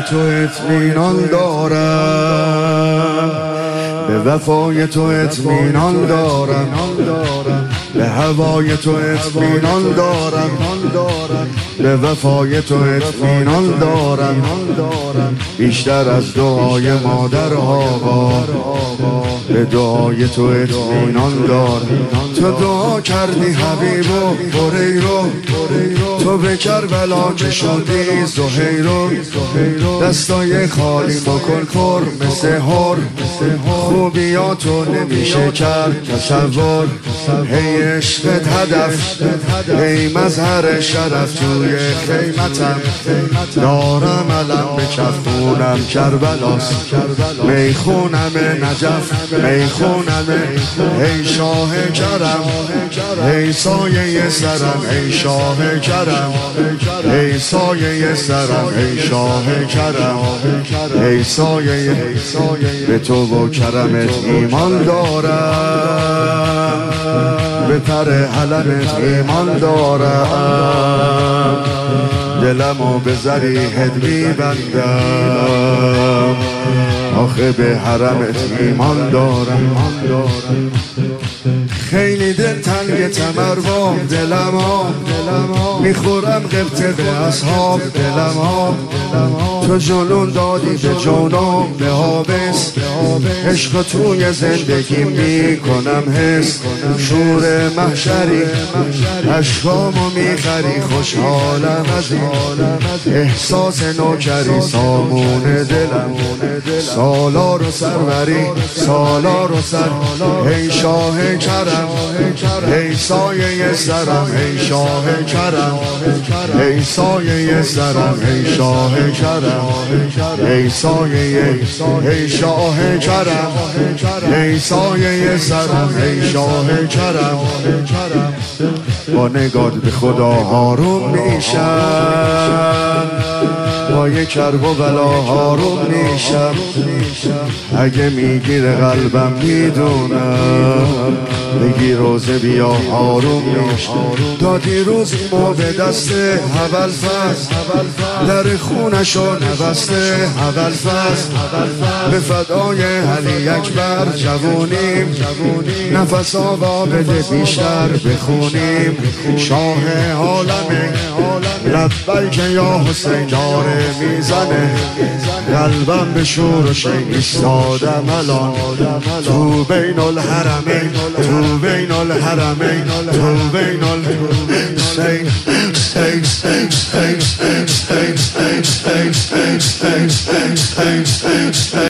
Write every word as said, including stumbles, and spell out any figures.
تو اطمینان دارم، به وفای تو اطمینان دارم، به هوای تو اطمینان دارم، به وفای تو اطمینان دارم، بیشتر از دعای مادر آقا به دعای تو اطمینان دارم. تو دعا کردی حبیبو هریرو، تو به کربلا که شدی زهیرو، دستای خالی بکن پر مثل هر، خوبیاتو نمیشه کرد تصور، هی عشقت هدف، هی مظهر شرف، توی خیمتم دارم علم به کفونم کربلاست، میخونم نجف میخونم، ای شاه کرم، ای سایه سرم، ای شاه کرم، ای سایه سرم، ای شاه کرم، ای سایه، به تو و کرمت ایمان دارم، به پر علمت ایمان دارم، دلمو به ضریحت میبندم، آخه به حرمت ایمان دارم. خیلی دل تنگ تمروا دلما، میخورم قبطه به اصحاب دلما، تو جنون دادی به جونم به حابس، عشق توی زندگی میکنم حس، شور محشری عشقامو میخری، خوشحالم از این احساس نوکری، سامون دلم سالار و سروری، سالار و سر، ای شاه کرم، ای سایه سرم، ای شاه کرم، ای سایه سرم، ای شاه کرم، ای سایه، ای شاه کرم، ای سایه سرم، ای شاه کرم، با نگات به خدا آروم میشم، با یک کرب و بلا آروم میشم، اگه میگیره قلبم میدونم، بگی روزه بیا آروم میشم، تا دیروز ما به دست اول فصل، در خونشو نبسته اول فصل، به فدای علی اکبر جوونیم، نفس آقا بده بیشتر بخونیم، شاه عالمه لبیک یا حسین داره میزنه، قلبم به شور و شین ایستادم الان، تو بین الحرمین، تو بین الحرمین، تو بین الحسین، حسین، حسین، حسین، حسین، حسین، حسین، حسین، حسین، حسین.